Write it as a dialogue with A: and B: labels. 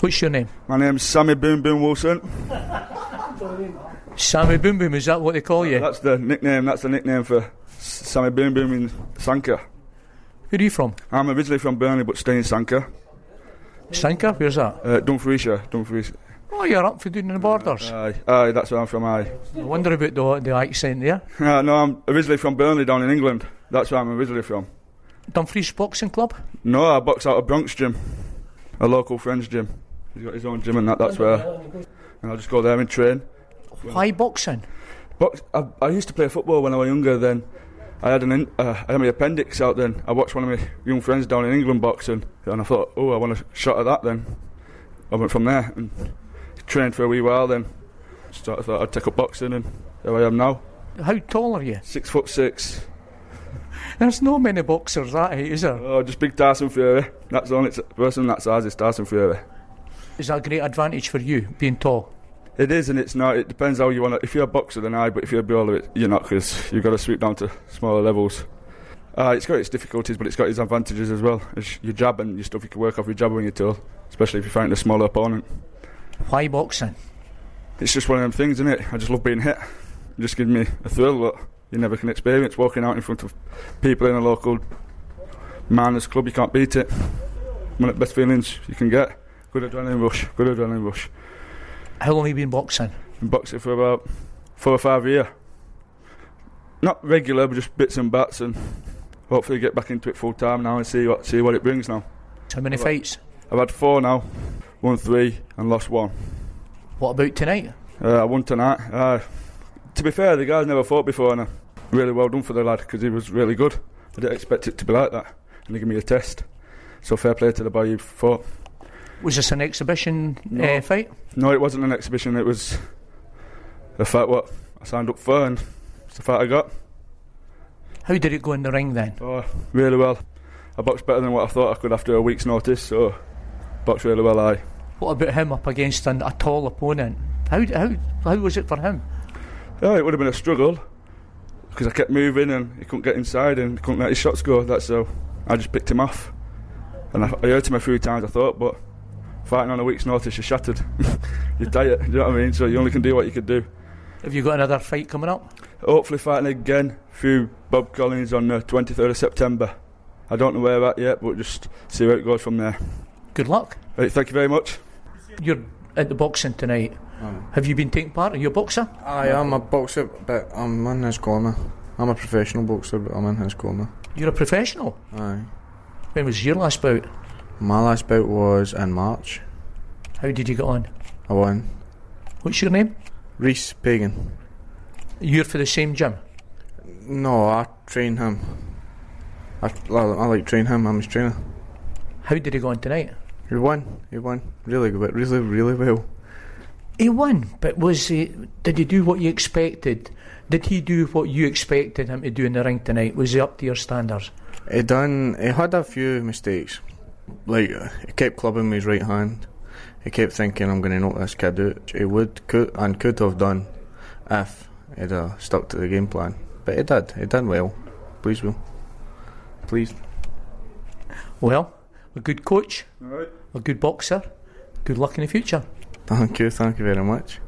A: What's your name?
B: My name's Sammy Boom Boom Wilson.
A: Sammy Boom Boom, is that what they call you?
B: That's the nickname for Sammy Boom Boom in Sanka.
A: Where are you from?
B: I'm originally from Burnley but stay in Sanka.
A: Sanka? Where's that?
B: Dumfriesshire.
A: Oh, you're up for doing the borders.
B: Aye, that's where I'm from, aye.
A: I wonder about the accent there.
B: No, I'm originally from Burnley down in England. That's where I'm originally from.
A: Dumfries Boxing Club?
B: No, I box out of Bronx Gym. A local friend's gym. He's got his own gym and that's where. And I'll just go there and train.
A: Why boxing?
B: I used to play football when I was younger. Then I had my appendix out. Then I watched one of my young friends down in England boxing, and I thought, I want a shot at that. Then I went from there and trained for a wee while. Then I thought I'd take up boxing, and there I am now.
A: How tall are you?
B: 6'6".
A: There's no many boxers that height, is there?
B: Oh, just big Tyson Fury. That's the only person that size is Tyson Fury.
A: Is that a great advantage for you, being tall?
B: It is and it's not. It depends how you want to. If you're a boxer, then but if you're a brawler, you're not, because you've got to sweep down to smaller levels. It's got its difficulties, but it's got its advantages as well. It's your jab and your stuff. You can work off your jab when you're tall, especially if you're fighting a smaller opponent.
A: Why boxing?
B: It's just one of them things, isn't it? I just love being hit. It just gives me a thrill that you never can experience. Walking out in front of people in a local Miners club, you can't beat it. One of the best feelings you can get. Good adrenaline rush.
A: How long have you been boxing?
B: Been boxing for about 4 or 5 years. Not regular, but just bits and bats, and hopefully get back into it full time now and see what it brings now.
A: How many fights?
B: I've had 4 now, won 3 and lost 1.
A: What about tonight?
B: I won tonight. To be fair, the guy's never fought before, and really well done for the lad, because he was really good. I didn't expect it to be like that, and he gave me a test. So fair play to the boy who fought.
A: Was this an exhibition fight?
B: No, it wasn't an exhibition. It was the fight what I signed up for, and it's the fight I got.
A: How did it go in the ring then?
B: Oh, really well. I boxed better than what I thought I could after a week's notice, so boxed really well, aye.
A: What about him up against a tall opponent? How was it for him?
B: Yeah, it would have been a struggle, because I kept moving and he couldn't get inside and he couldn't let his shots go. That's so I just picked him off. And I hurt him a few times, I thought, but fighting on a week's notice, you're shattered. You're tired, you know what I mean? So you only can do what you could do.
A: Have you got another fight coming up?
B: Hopefully fighting again through Bob Collins on the 23rd of September. I don't know where we're at yet, but just see where it goes from there.
A: Good luck.
B: Right, thank you very much.
A: You're at the boxing tonight. Have you been taking part? Are you a boxer?
C: I am a boxer, but I'm in his corner. I'm a professional boxer, but I'm in his corner.
A: You're a professional?
C: Aye.
A: When was your last bout?
C: My last bout was in March.
A: How did you get on?
C: I won.
A: What's your name?
C: Rhys Pagan.
A: You're for the same gym?
C: No, I train him. I like train him. I'm his trainer.
A: How did he go on tonight?
C: He won. Really good. Really well.
A: He won, but did he do what you expected? Did he do what you expected him to do in the ring tonight? Was he up to your standards?
C: He had a few mistakes. Like, he kept clubbing with his right hand. He kept thinking, I'm going to knock this kid out. He could have done if he'd stuck to the game plan. But he did. He done well. Please, Will. Please.
A: Well, a good coach,
B: All right.
A: a good boxer. Good luck in the future.
C: Thank you very much.